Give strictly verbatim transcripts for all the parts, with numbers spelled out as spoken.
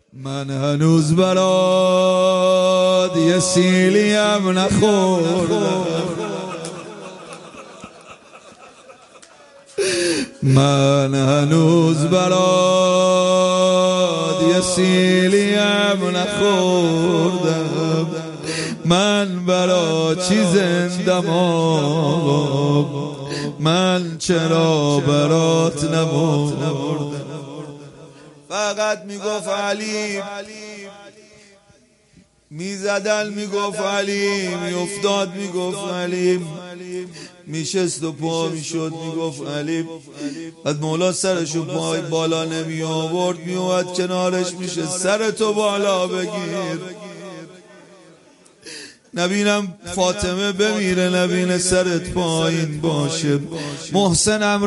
من هنوز برات یه سیلیم نخوردم، من هنوز برات یه سیلیم نخوردم، من برات چی زندم آقا، من چرا برات نمردم. فقط میگفت علی، میزدن میگفت علی، میافتاد میگفت علی، میشست و پا میشد میگفت علی. بعد مولا سرشو پای بالا نمی آورد، میومد کنارش میشه سرتو بالا بگیر، نبینم فاطمه بمیره، نبینه سرت پایین باشه. محسنم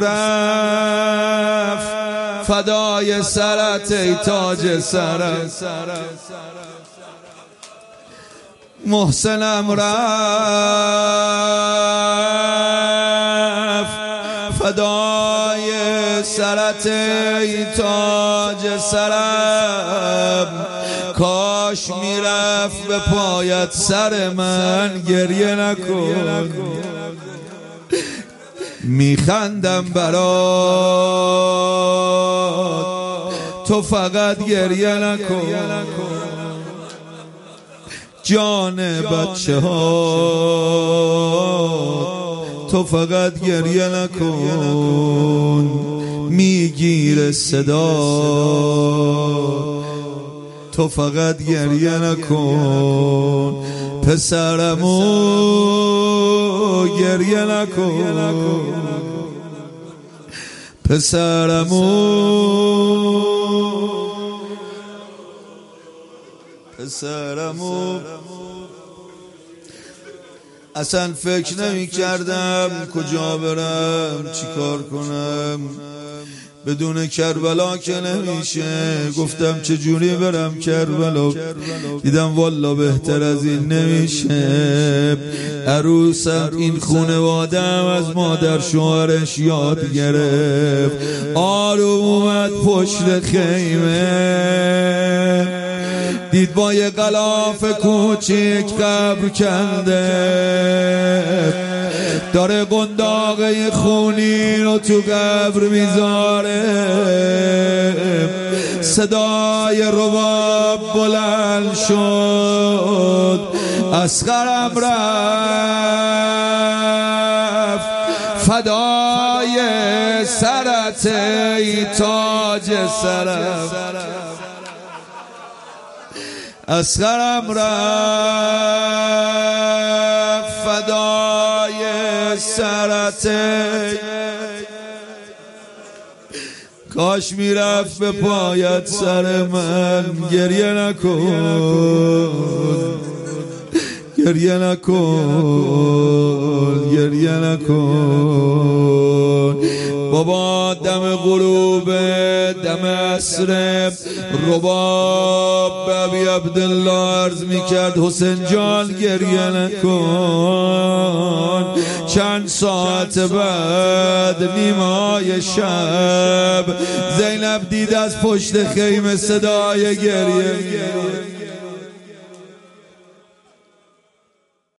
رفت فدای سرت ای تاج سرم، محسنم رفت فدای سرت ای تاج سرم، کاش میرفت به پایت سر من، گریه نکن میخندم برات، تو فقط گریه نکن. جان بچه ها تو فقط گریه نکن، میگیره صدا تو فقط گریه نکن. پسرمو گریه نکن، پسرمو پسرمو اصلا فکر نمی کردم کجا برم چی کار کنم، بدون کربلا که نمیشه. گفتم چجوری برم کربلا، دیدم والا بهتر از این نمیشه. عروسم این خونوادم از مادر شوهرش یاد گرفت، آروم اومد پشت خیمه، دید با یه غلاف کوچیک قبر کنده، داره قنداقه خونی رو تو قبر میذاره. صدای رباب بلند شد، اصغرم رفت فدای سرت ای تاج سرم، اصغرم رفت فدای سرت، کاش میرفت به پایت سر من، گریه نکن گریه نکن گریه نکن. بابا دم غروب دم عصر رباب به ابی عبدالله عرض میکرد حسین جان گریه نکن. چند ساعت بعد نیمای شب زینب دید از پشت خیمه صدای گریه.